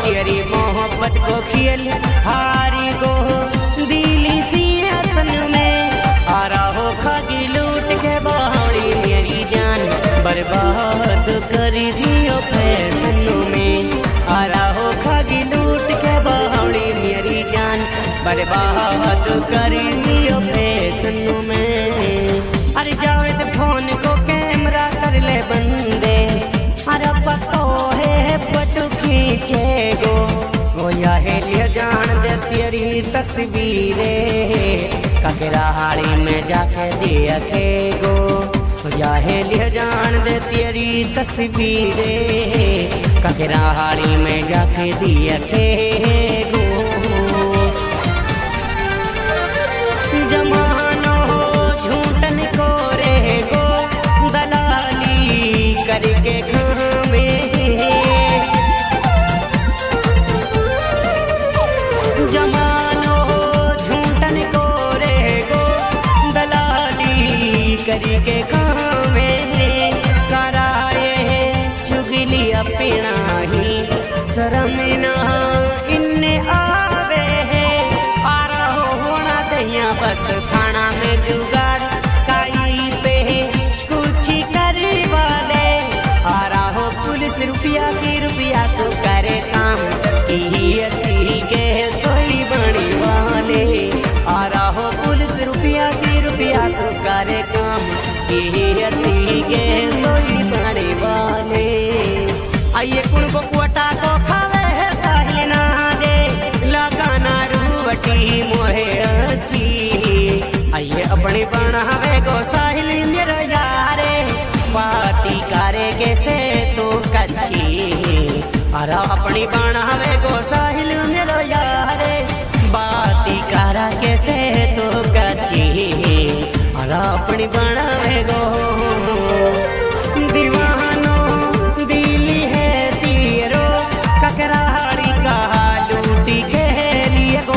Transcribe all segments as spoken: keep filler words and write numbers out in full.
तेरी मोहब्बत को खेल हारी गो दिली सिंहासन में। आ रहो खागी लूट के बावड़ी मेरी जान बर्बाद कर दियो फैसलों में। आ रहो खागी लूट के बावड़ी मेरी जान बर्बाद कर दियो फैसलों में। अरे जावे तो फोन को कैमरा कर ले बंदे, अरे पतो है पटू खींचे गो वो या ले जान दे तेरी तस्वीरें ककराहाड़ी में जाके देखे गो। या ले जान दे तेरी तस्वीरें ककराहाड़ी में जाके देखे गो। जमानो झूठन को रे गो दलाली करके घामे। जमानो झूठन को रे गो दलाली करके घामे। कराए चुगली अपना ही शर्म ना इन्ने आवे। आ रहो होना दहिया बस खाना में जुगाड़ काई पे कुछ करे वाले। आ रहो पुलिस रुपया की रुपया तो करे काम की अति के सोई बड़ी वाले। आ रहो पुलिस रुपया की रुपया तो करे काम की अति के सोई बड़ी वाले। आइए कुण को कुटा को खावे है साहिल ना दे लगाना रूवटी मोहे अच्छी। आइए अपनी बनावे गो साहिल मेरा यारे बाती करे कैसे तो कच्ची। अरे अपनी बनावे गो साहिल मेरा यारे बाती करा कैसे तो कच्ची। अरे अपनी बनावे गो दीवानो दिली है तीरो ककराहाड़ी का लूटी के लिए गो।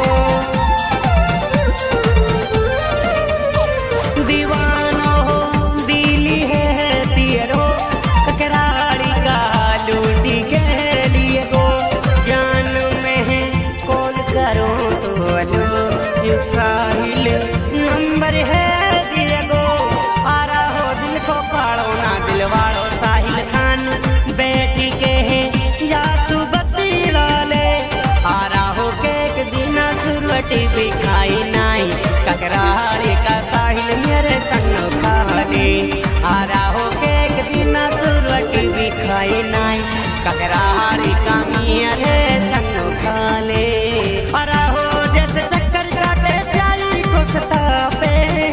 दीवानो दिली है तीरो ककराहाड़ी का लूटी के लिए गो। जान में कॉल करो तो लो ये साहिल नंबर है दिए गो। आ रहो दिल को पाड़ो ना दिल वालो साहिल खान बैठी के या तू बत्ती लाले। आ रहो के एक दिन सुरवटी दिखाई नाई ककराहाड़ी का साहिल मेरे संग खाले। आ रहो के एक दिन सुरवटी दिखाई नाई ककराहाड़ी का मेरे संग खाले। आ रहो जैसे चक्कर काटे जाई कुसता पे।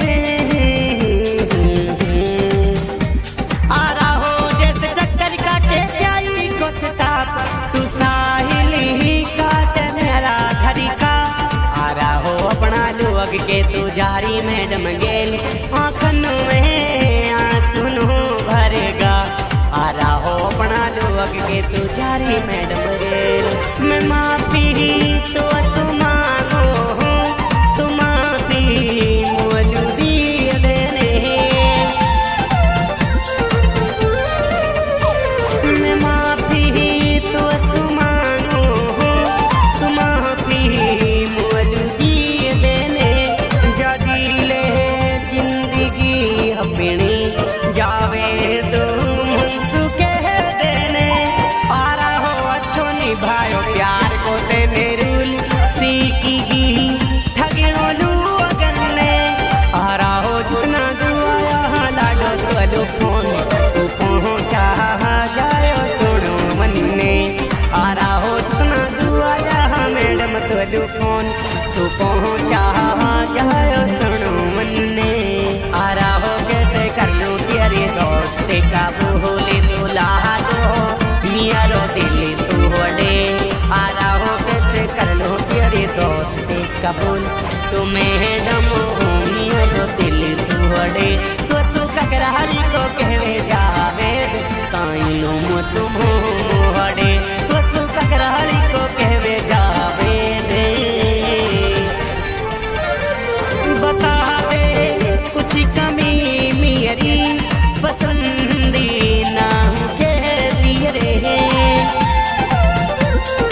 आ रहो जैसे चक्कर काटे जाई कुसता तू साहिल ही काटे मेरा घरी का। आ रहो अपना लोग के तू जारी मैडम गेल आँखन में आंसू भरेगा। आ रहो अपना लोग के तू जारी मैडम गेल। मैं माफी तो तू मांगो तू माफी मोलू दिए देने। मैं माफी तो तू मांगो तू माफी मोलू दिए देने। जदी ले जिंदगी अपनी जावे तो मुंसू कह देने। आ रहो अच्छो निभायो प्यार को तेने रूल सीखी ठगिनो लू अगन ने। आ रहो जितना दुआया लाडो तो फोन तू पहुँचा जायो सुनो मन ने। आ रहो जितना दुआया मैडम तो फोन तू पहुँचा जायो सुनो मन ने। आ रहो कैसे कर लूँ तेरे दोस्त का बोले तो ला दो मियारो दिल तू होड़े। आ रहो कैसे कर लो तेरे दोस्त कबूल तू मैडम हो मियारो दिल तू होड़े। तो तू ककराहाड़ी को कहवे जावे ताई लो मो तुम होड़े। तो तू ककराहाड़ी को कहवे जावे दे। बता दे कुछ कमी मेरी पसंदी ना के लिए रे।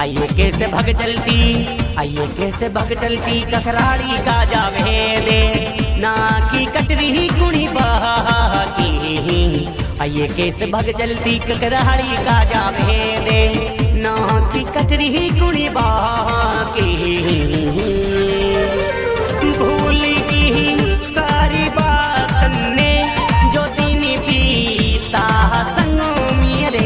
आइए कैसे भग चलती आइए कैसे भग चलती ककराड़ी का जावे दे ना की कटरी कुणी बाकी आइए कैसे भग चलती ककराड़ी का जावे दे ना की कटरी कुणी बाकी भूल गई सारी बात ने जो दिन बीता संग मेरे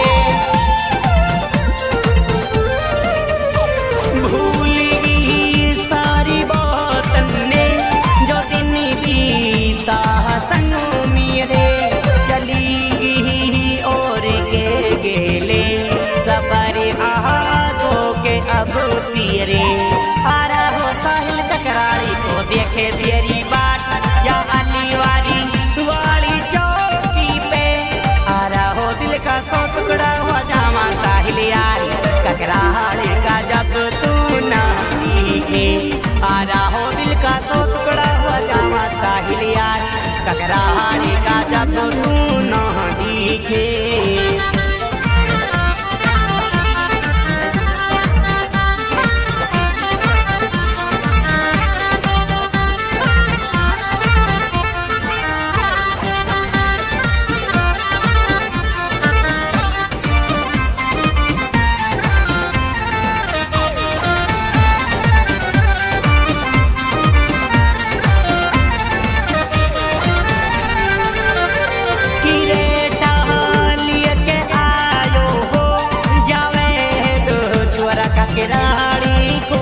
भूल गई सारी बात ने जो दिन बीता संग मेरे चली गई और के गेले सबर आगो के अब तेरे आ रहा साहिल ककराड़ी को देखे तेरी बात या अलीवारी वाली चौकी पे आ रहा हो दिल का सौ टुकड़ा हुआ जामा साहिल यार ककराड़ी का जब तू ना दिखे आ रहा हो दिल का सौ टुकड़ा हुआ जामा साहिल यार ककराड़ी का जब तू ना दिखे ककराड़ी को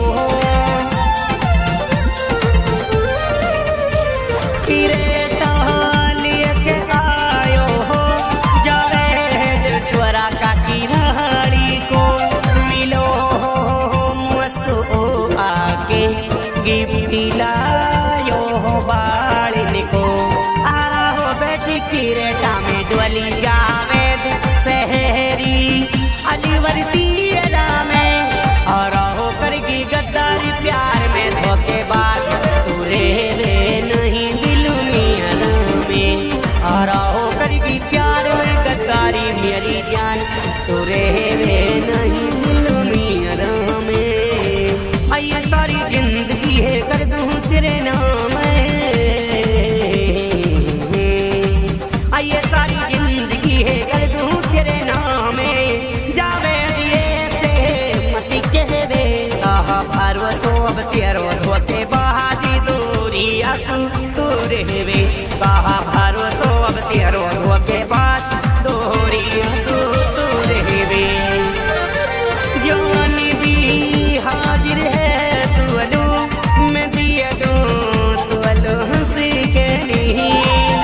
किरे टहलिए के आयो हो जावे छोरा का किराड़ी को मिलो मसो आके गिफ्ट लायो हो बाड़न को आ हो बेटी किरेटा में डोली जावे शहरी अलीवर्दी और हो करगी गद्दारी प्यार में धोखेबाज तू रे रे नहीं दिल में और हो करगी प्यार में गद्दारी मेरी जान तू रे रे नहीं दिल में आइए सारी जिंदगी है कर दूं तेरे नाम आइए सारी जिंदगी है कर दूं तेरे नाम जावे तो अब तेरो धोते बहादी दूरी आंसू तू रहवे कहा भारो तो अब तेरो धोके बात दूरी आंसू तू रहवे जान भी हाजिर है तू अलो मैं दिया दो तू अलो हंसी के नहीं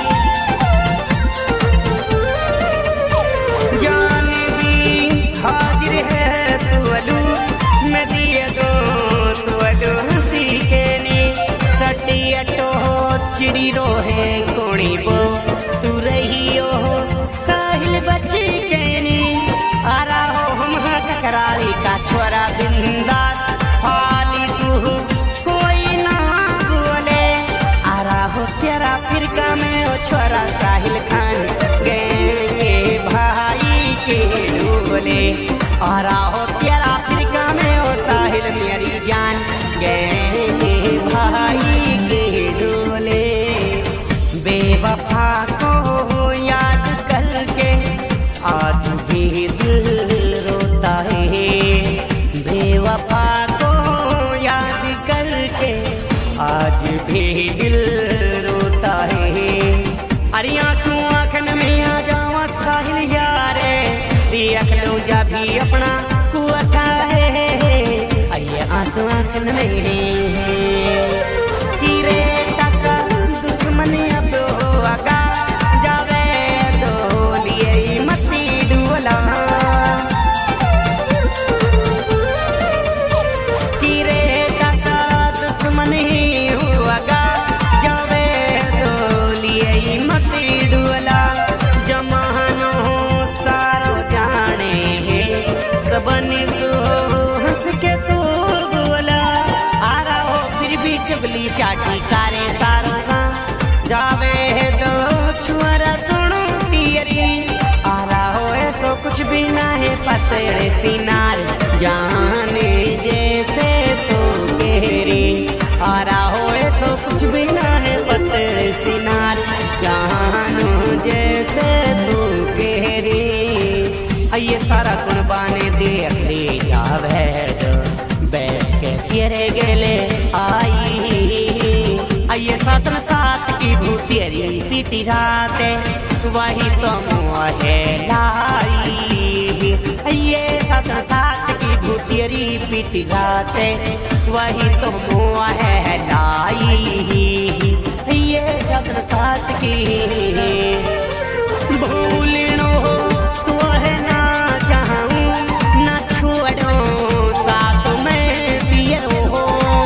जान भी हाजिर है तू अलो मैं दिया दो चिड़ी रोहे कोणी बो तू रही हो साहिल बच्ची केनी आ रहा हो हम ककराड़ी का छोरा बिंदास हाली तू कोई ना बोले आ रहा हो तेरा फिरका में ओ छोरा साहिल खान गए भाई के बोले आ रहा हो तेरा फिरका में ओ साहिल मेरी जान गए भाई बेवफा को याद करके आज भी दिल रोता है बेवफा को याद करके आज भी दिल रोता है अरे आंसू आँखन में आ जावा साहिल यारे देख लो जा भी अपना कुआता है आइए आंसू आँखन में चाटी कारे सारा जावे दो छुआरा सुनो तियरी आ रहा हो ऐसो कुछ भी ना है पतरे सिनार जहाँ आ रहा हो ऐसो कुछ भी ना है पतले सिनार जानो जैसे तू कह रे ये सारा कुन बाने देख ले जावे बैठ के तेरे गेले आई ये सातन सात की भूतेरी पीटी रात वही तो मुझे लाई ये सातन सात की भूतेरी पीटी रात वही तो मुझे लाई ये सातन सात की भूलनो तो है ना चाहूं ना छोड़ो साथ में दिए हो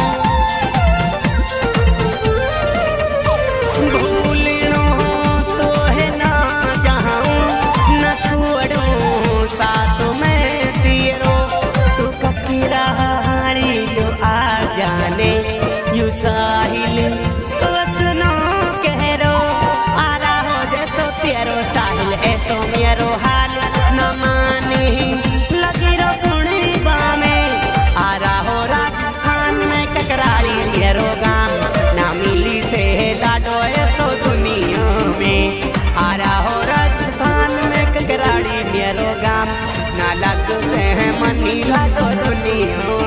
भूलनो तो है ना चाहूं ना छोड़ो साथ में दिए हो तू कभी रहाड़ी जो आ जाने यू साहिल तो सुनो कह रो आ रहा हो जैसो तेरो साहिल ऐसो मेरो हाल न माने लगी रो पुणे बामे आ रहा हो राजस्थान में ककराली तेरो गाम ना मिली से लाडो ऐसो दुनिया में आ रहा हो राजस्थान में ककराली तेरो गाम ना लगो से मनी लाडो दुनिया